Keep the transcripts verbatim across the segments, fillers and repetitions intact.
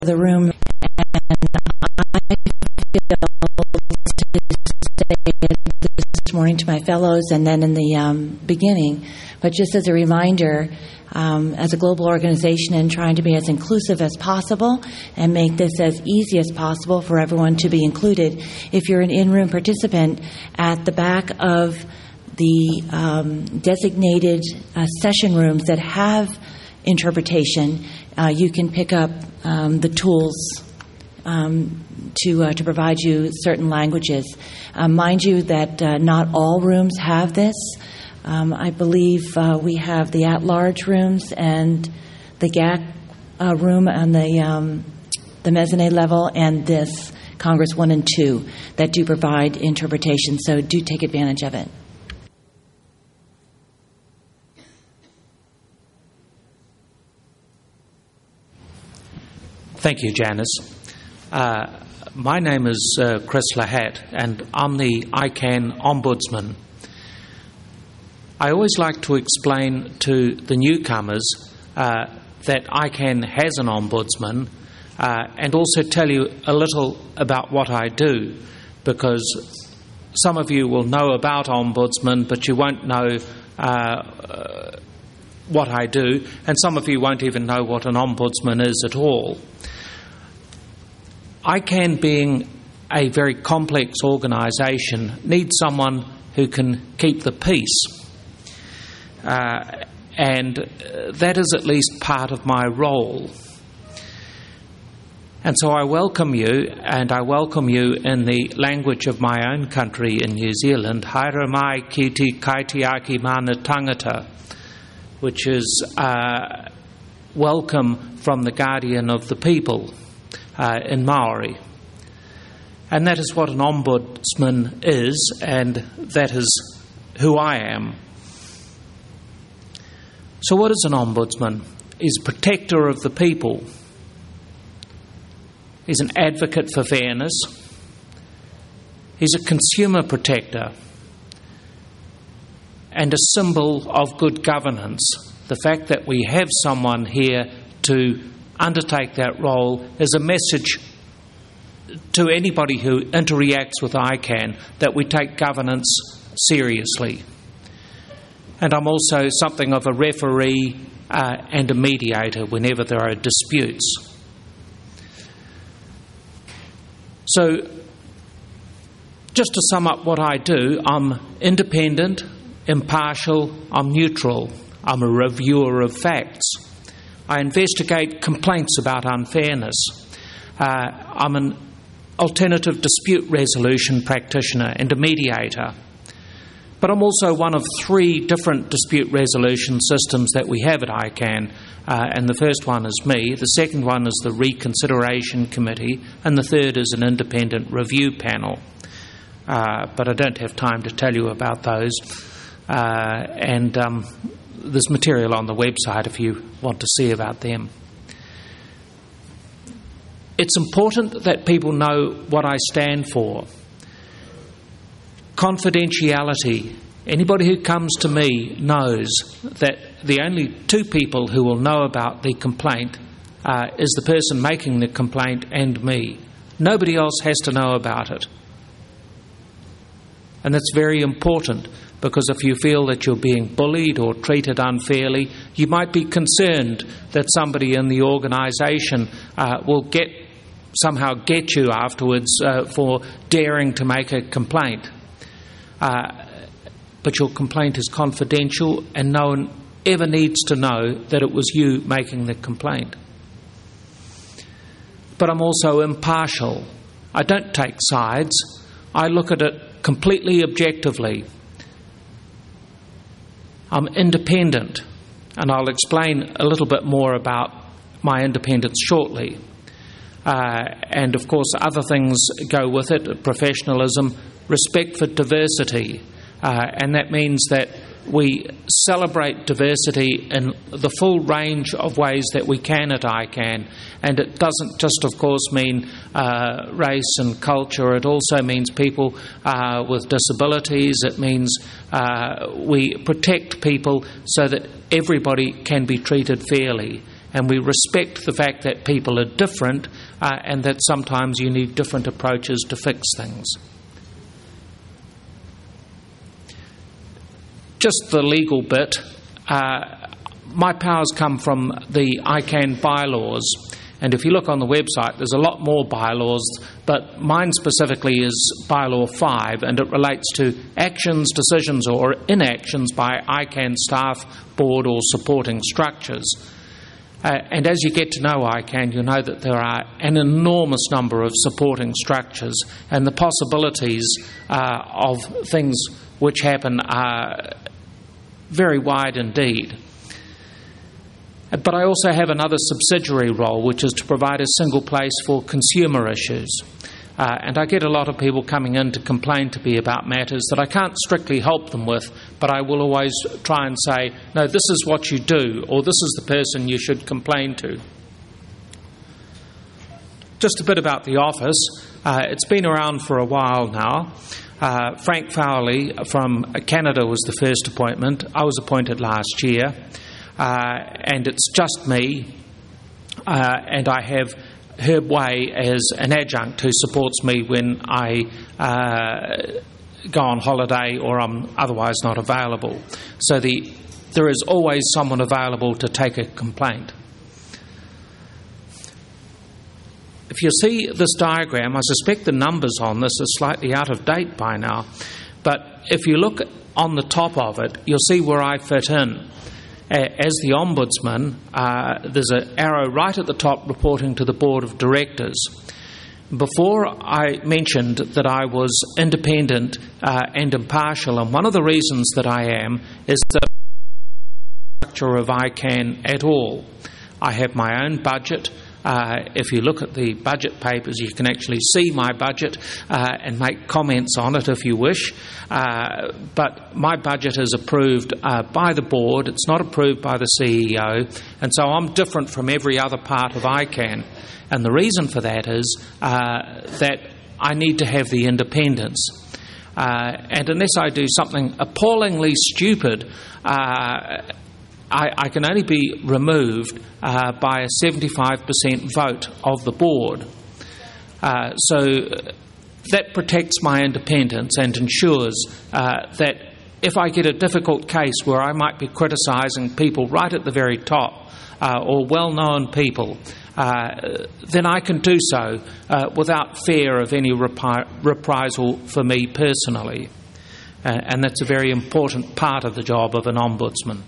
the room, and I feel to say this morning to my fellows and then in the um, beginning, but just as a reminder, um, as a global organization and trying to be as inclusive as possible and make this as easy as possible for everyone to be included. If you're an in-room participant, at the back of the um, designated uh, session rooms that have interpretation, uh, you can pick up um, the tools um, to uh, to provide you certain languages. Uh, mind you that uh, not all rooms have this. Um, I believe uh, we have the at-large rooms and the G A C uh, room on the um, the mezzanine level, and this Congress one and two that do provide interpretation. So do take advantage of it. Thank you, Janice. Uh, my name is uh, Chris Lahat, and I'm the I CAN Ombudsman. I always like to explain to the newcomers uh, that I CAN has an Ombudsman, uh, and also tell you a little about what I do, because some of you will know about Ombudsman, but you won't know uh, uh, what I do, and some of you won't even know what an Ombudsman is at all. I CAN, being a very complex organisation, needs someone who can keep the peace. Uh, and that is at least part of my role. And so I welcome you, and I welcome you in the language of my own country in New Zealand, Haere mai ki te kaitiaki mana tangata, which is uh, welcome from the guardian of the people. Uh, in Maori. And that is what an ombudsman is, and that is who I am. So what is an ombudsman? He's a protector of the people. He's an advocate for fairness. He's a consumer protector and a symbol of good governance. The fact that we have someone here to undertake that role is a message to anybody who interacts with I CAN that we take governance seriously. And I'm also something of a referee uh, and a mediator whenever there are disputes. So, just to sum up what I do, I'm independent, impartial, I'm neutral, I'm a reviewer of facts. I investigate complaints about unfairness. Uh, I'm an alternative dispute resolution practitioner and a mediator. But I'm also one of three different dispute resolution systems that we have at I CAN. Uh, and the first one is me, the second one is the Reconsideration Committee, and the third is an independent review panel. Uh, but I don't have time to tell you about those. Uh, and... Um, There's material on the website if you want to see about them. It's important that people know what I stand for. Confidentiality. Anybody who comes to me knows that the only two people who will know about the complaint uh, is the person making the complaint and me. Nobody else has to know about it. And that's very important, because if you feel that you're being bullied or treated unfairly, you might be concerned that somebody in the organisation uh, will get somehow get you afterwards uh, for daring to make a complaint. Uh, but your complaint is confidential, and no one ever needs to know that it was you making the complaint. But I'm also impartial. I don't take sides. I look at it completely objectively. I'm independent, and I'll explain a little bit more about my independence shortly. Uh, and of course other things go with it: professionalism, respect for diversity, uh, and that means that we celebrate diversity in the full range of ways that we can at I CAN. And it doesn't just, of course, mean uh, race and culture. It also means people uh, with disabilities. It means uh, we protect people so that everybody can be treated fairly. and we respect the fact that people are different uh, and that sometimes you need different approaches to fix things. Just the legal bit. Uh, my powers come from the I CAN bylaws, and if you look on the website there's a lot more bylaws, but mine specifically is bylaw five, and it relates to actions, decisions or inactions by I CAN staff, board or supporting structures. Uh, and as you get to know I CAN, you know that there are an enormous number of supporting structures, and the possibilities uh, of things which happen are very wide indeed. But I also have another subsidiary role, which is to provide a single place for consumer issues. Uh, and I get a lot of people coming in to complain to me about matters that I can't strictly help them with, but I will always try and say, no, this is what you do, or this is the person you should complain to. Just a bit about the office. Uh, it's been around for a while now. Uh, Frank Fowley from Canada was the first appointment. I was appointed last year. Uh, and it's just me, uh, and I have Herb Way as an adjunct who supports me when I uh, go on holiday or I'm otherwise not available. So the, there is always someone available to take a complaint. If you see this diagram, I suspect the numbers on this are slightly out of date by now, but if you look on the top of it, you'll see where I fit in. As the Ombudsman, uh, there's an arrow right at the top reporting to the Board of Directors. Before I mentioned that I was independent uh, and impartial, and one of the reasons that I am is the structure of I CAN at all. I have my own budget. Uh, if you look at the budget papers, you can actually see my budget uh, and make comments on it if you wish. Uh, but my budget is approved uh, by the board. It's not approved by the C E O. And so I'm different from every other part of I CAN. And the reason for that is uh, that I need to have the independence. Uh, and unless I do something appallingly stupid, uh, I, I can only be removed uh, by a seventy-five percent vote of the board. Uh, so that protects my independence and ensures uh, that if I get a difficult case where I might be criticising people right at the very top uh, or well-known people, uh, then I can do so uh, without fear of any repri- reprisal for me personally. Uh, and that's a very important part of the job of an ombudsman.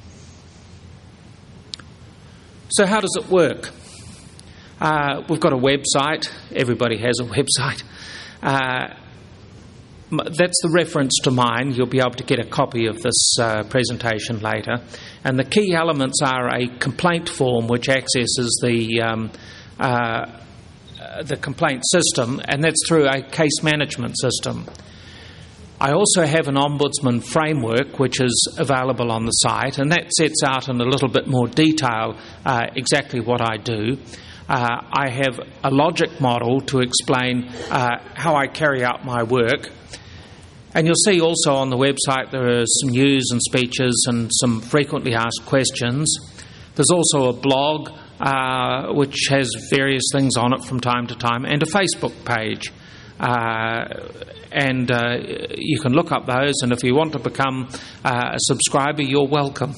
So how does it work? Uh, we've got a website. Everybody has a website. Uh, that's the reference to mine. You'll be able to get a copy of this uh, presentation later. And the key elements are a complaint form which accesses the um, uh, the complaint system, and that's through a case management system. I also have an Ombudsman framework which is available on the site, and that sets out in a little bit more detail uh, exactly what I do. Uh, I have a logic model to explain uh, how I carry out my work. And you'll see also on the website there are some news and speeches and some frequently asked questions. There's also a blog uh, which has various things on it from time to time, and a Facebook page. Uh, and uh, you can look up those, and if you want to become uh, a subscriber, you're welcome.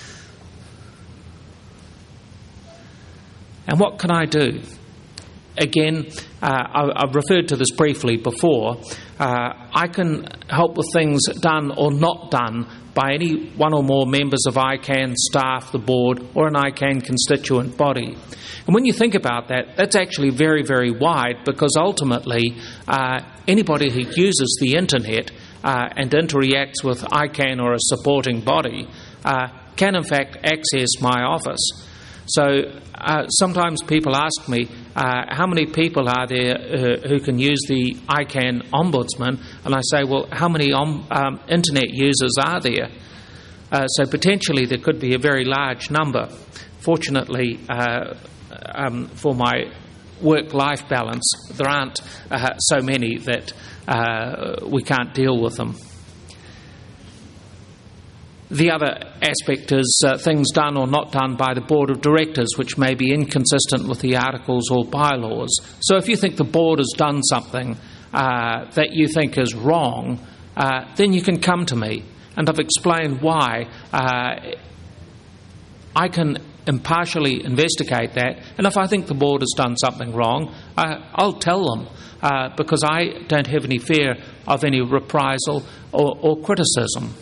And what can I do? Again, uh, I, I've referred to this briefly before. Uh, I can help with things done or not done by any one or more members of I CAN staff, the board, or an I CAN constituent body. And when you think about that, that's actually very, very wide, because ultimately uh, anybody who uses the internet uh, and interacts with I CAN or a supporting body uh, can in fact access my office. So uh, sometimes people ask me, uh, how many people are there uh, who can use the I CAN Ombudsman? And I say, well, how many om- um, internet users are there? Uh, so potentially there could be a very large number. Fortunately, uh, um, for my work-life balance, there aren't uh, so many that uh, we can't deal with them. The other aspect is uh, things done or not done by the board of directors, which may be inconsistent with the articles or bylaws. So if you think the board has done something uh, that you think is wrong, uh, then you can come to me, and I've explained why. Uh, I can impartially investigate that, and if I think the board has done something wrong, uh, I'll tell them, uh, because I don't have any fear of any reprisal or, or criticism.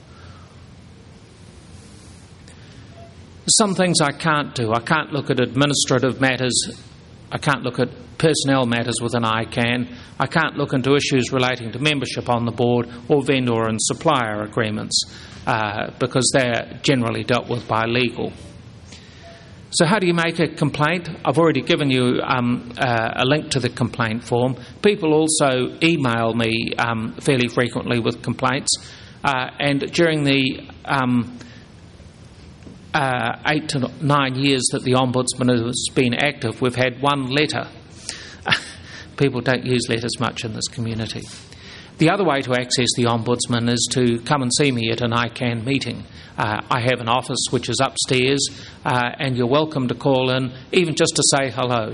Some things I can't do. I can't look at administrative matters. I can't look at personnel matters within I CAN. I can't look into issues relating to membership on the board or vendor and supplier agreements uh, because they're generally dealt with by legal. So how do you make a complaint? I've already given you um, uh, a link to the complaint form. People also email me um, fairly frequently with complaints, uh, and during the um, Uh, eight to nine years that the Ombudsman has been active, we've had one letter. People don't use letters much in this community. The other way to access the Ombudsman is to come and see me at an I CAN meeting. Uh, I have an office which is upstairs, uh, and you're welcome to call in, even just to say hello.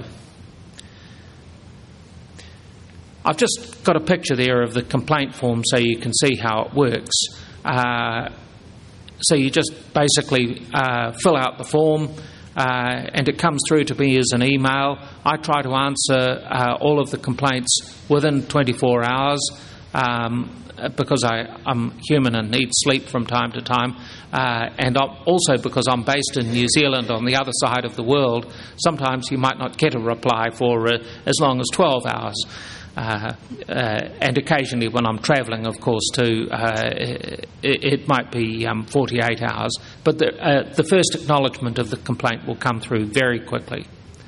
I've just got a picture there of the complaint form so you can see how it works. Uh, So you just basically uh, fill out the form uh, and it comes through to me as an email. I try to answer uh, all of the complaints within twenty-four hours um, because I, I'm human and need sleep from time to time, uh, and I'm also because I'm based in New Zealand on the other side of the world. Sometimes you might not get a reply for uh, as long as twelve hours. Uh, uh, and occasionally when I'm travelling, of course, too, uh, it, it might be um, forty-eight hours. But the, uh, the first acknowledgement of the complaint will come through very quickly.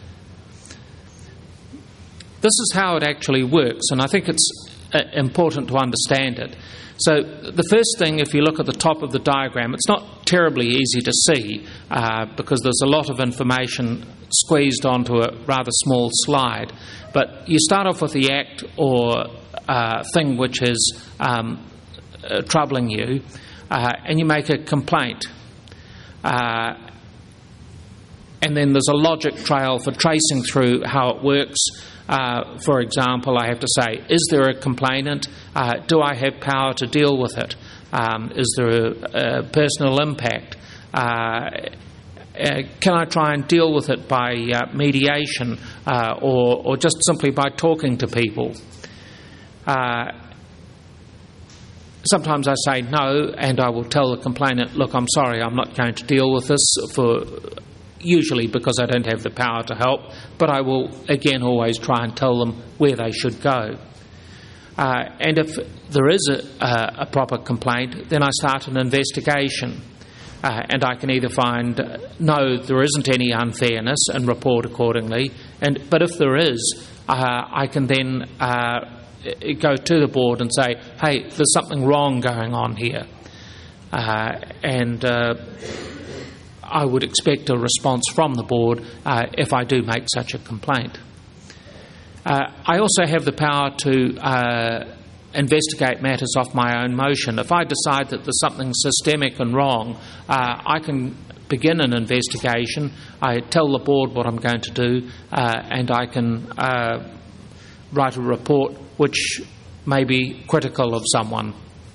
This is how it actually works, and I think it's uh, important to understand it. So the first thing, if you look at the top of the diagram, it's not terribly easy to see uh, because there's a lot of information squeezed onto a rather small slide. But you start off with the act or uh, thing which is um, uh, troubling you, uh, and you make a complaint. Uh, and then there's a logic trail for tracing through how it works. Uh, for example, I have to say, is there a complainant? Uh, do I have power to deal with it? Um, is there a, a personal impact? Uh, uh, can I try and deal with it by uh, mediation uh, or, or just simply by talking to people? Uh, sometimes I say no, and I will tell the complainant, look, I'm sorry, I'm not going to deal with this for... usually because I don't have the power to help, but I will again always try and tell them where they should go. Uh, and if there is a, a, a proper complaint, then I start an investigation, uh, and I can either find uh, no, there isn't any unfairness and report accordingly, and but if there is, uh, I can then uh, go to the board and say, hey, there's something wrong going on here, uh, and uh, I would expect a response from the board uh, if I do make such a complaint. Uh, I also have the power to uh, investigate matters off my own motion. If I decide that there's something systemic and wrong, uh, I can begin an investigation. I tell the board what I'm going to do, uh, and I can uh, write a report which may be critical of someone.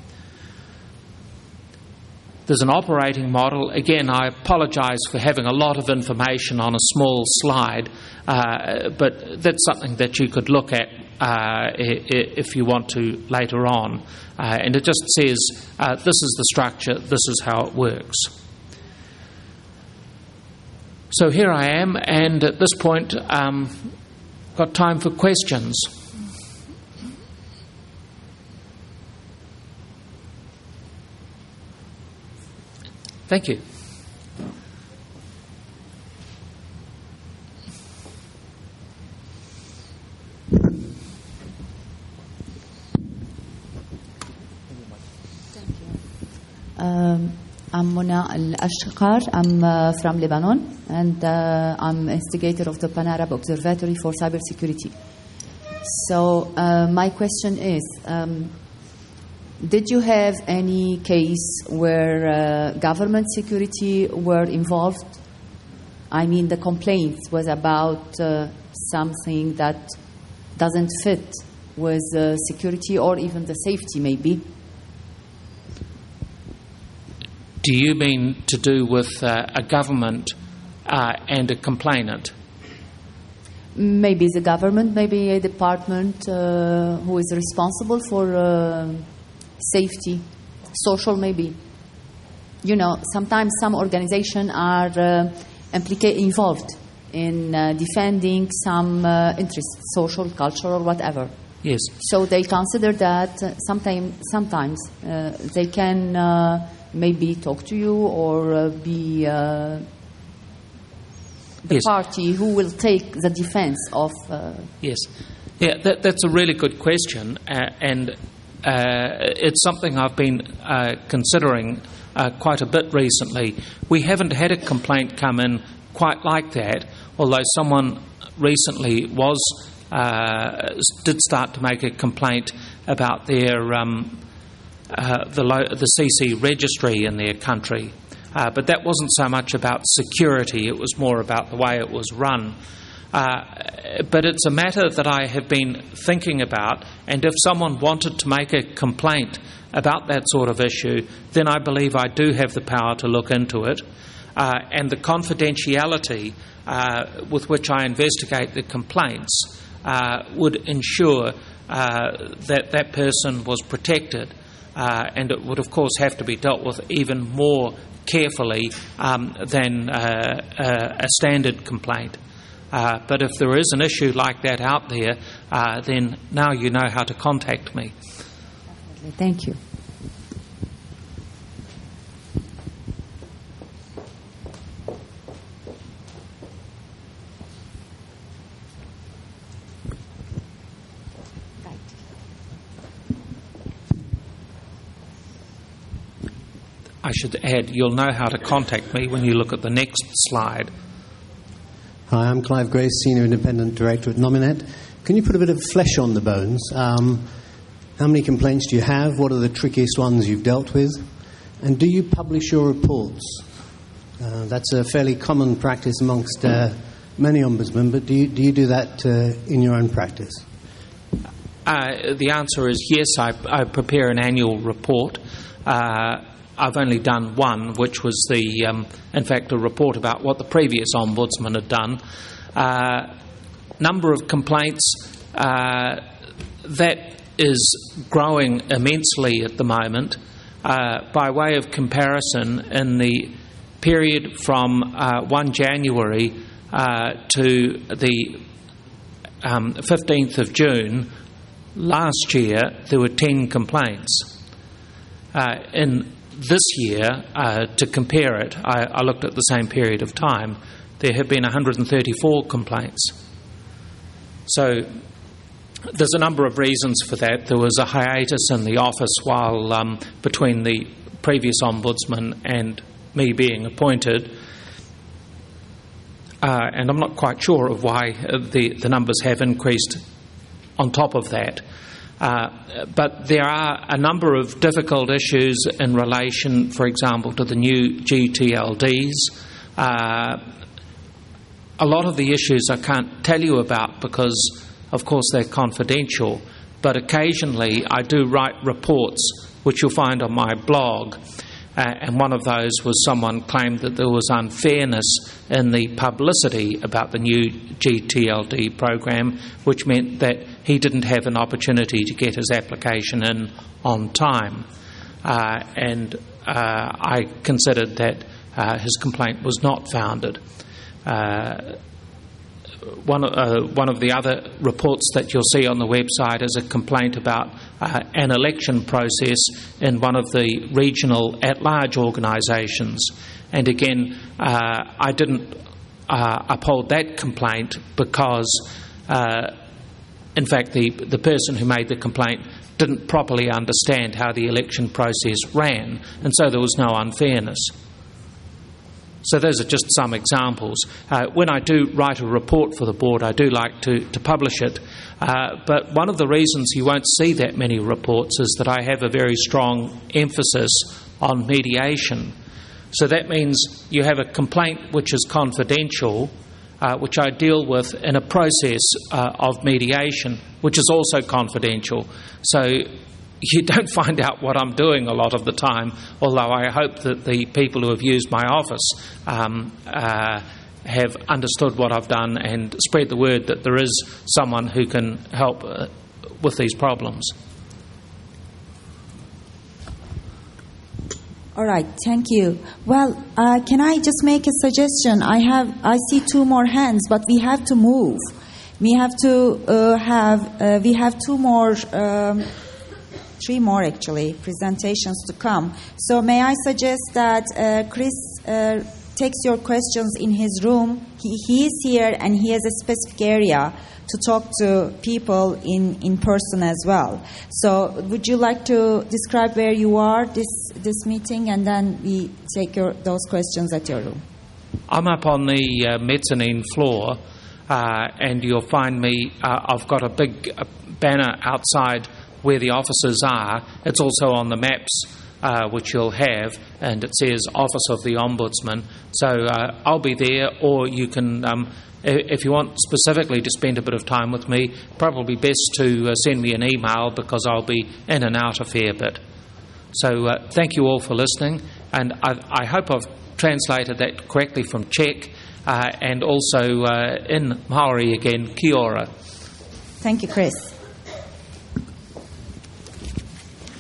There's an operating model. Again, I apologise for having a lot of information on a small slide, uh, but that's something that you could look at uh, if you want to later on. Uh, and it just says, uh, this is the structure, this is how it works. So here I am, and at this point, um, got time for questions. Thank you. Um, I'm Mona Al-Ashqar. I'm uh, from Lebanon, and uh, I'm instigator of the Pan-Arab Observatory for Cybersecurity. So uh, my question is, um, did you have any case where uh, government security were involved? I mean, the complaint was about uh, something that doesn't fit with uh, security or even the safety, maybe. Do you mean to do with uh, a government uh, and a complainant? Maybe the government, maybe a department uh, who is responsible for uh, safety, social maybe. You know, sometimes some organizations are uh, implica- involved in uh, defending some uh, interests, social, cultural, or whatever. Yes. So they consider that uh, sometime, sometimes uh, they can uh, maybe talk to you or uh, be uh, the yes. party who will take the defense of... Uh, yes. Yeah, that, that's a really good question, uh, and uh, it's something I've been uh, considering uh, quite a bit recently. We haven't had a complaint come in quite like that, although someone recently was uh, did start to make a complaint about their um, uh, the, lo- the C C registry in their country. Uh, but that wasn't so much about security, it was more about the way it was run. Uh, but it's a matter that I have been thinking about, and if someone wanted to make a complaint about that sort of issue, then I believe I do have the power to look into it. Uh, and the confidentiality uh, with which I investigate the complaints uh, would ensure uh, that that person was protected. Uh, and it would, of course, have to be dealt with even more carefully um, than uh, uh, a standard complaint. Uh, but if there is an issue like that out there, uh, then now you know how to contact me. Thank you. I should add, you'll know how to contact me when you look at the next slide. Hi, I'm Clive Grace, Senior Independent Director at Nominet. Can you put a bit of flesh on the bones? Um, how many complaints do you have? What are the trickiest ones you've dealt with? And do you publish your reports? Uh, that's a fairly common practice amongst uh, many ombudsmen, but do you do, you do that uh, in your own practice? Uh, the answer is yes, I, I prepare an annual report. Uh, I've only done one, which was the, um, in fact, a report about what the previous ombudsman had done. Uh, number of complaints, uh, that is growing immensely at the moment. Uh, by way of comparison, in the period from uh, first January uh, to the um, fifteenth of June last year, there were ten complaints. Uh, in this year, uh, to compare it, I, I looked at the same period of time, there have been one hundred thirty-four complaints. So there's a number of reasons for that. There was a hiatus in the office while um, between the previous ombudsman and me being appointed, uh, and I'm not quite sure of why the, the numbers have increased on top of that. Uh, but there are a number of difficult issues in relation, for example, to the new G T L Ds. Uh, a lot of the issues I can't tell you about because, of course, they're confidential, but occasionally I do write reports, which you'll find on my blog, uh, and one of those was someone claimed that there was unfairness in the publicity about the new G T L D program, which meant that he didn't have an opportunity to get his application in on time. Uh, and uh, I considered that uh, his complaint was not founded. Uh, one, uh, one of the other reports that you'll see on the website is a complaint about uh, an election process in one of the regional at-large organisations. And again, uh, I didn't uh, uphold that complaint because uh, in fact, the, the person who made the complaint didn't properly understand how the election process ran, and so there was no unfairness. So those are just some examples. Uh, when I do write a report for the board, I do like to, to publish it. Uh, but one of the reasons you won't see that many reports is that I have a very strong emphasis on mediation. So that means you have a complaint which is confidential, uh, which I deal with in a process uh, of mediation, which is also confidential. So you don't find out what I'm doing a lot of the time, although I hope that the people who have used my office um, uh, have understood what I've done and spread the word that there is someone who can help uh, with these problems. All right, thank you. Well, uh, can I just make a suggestion? I have, I see two more hands, but we have to move. We have to uh, have, uh, we have two more, um, three more actually, presentations to come. So may I suggest that uh, Chris uh, takes your questions in his room. He, he is here and he has a specific area to talk to people in, in person as well. So would you like to describe where you are this this meeting, and then we take your, those questions at your room? I'm up on the uh, mezzanine floor, uh, and you'll find me, uh, I've got a big uh, banner outside where the offices are. It's also on the maps uh, which you'll have, and it says Office of the Ombudsman. So uh, I'll be there, or you can... Um, If you want specifically to spend a bit of time with me, probably best to uh, send me an email, because I'll be in and out a fair bit. So uh, thank you all for listening, and I, I hope I've translated that correctly from Czech, uh, and also uh, in Maori again, kia ora. Thank you, Chris.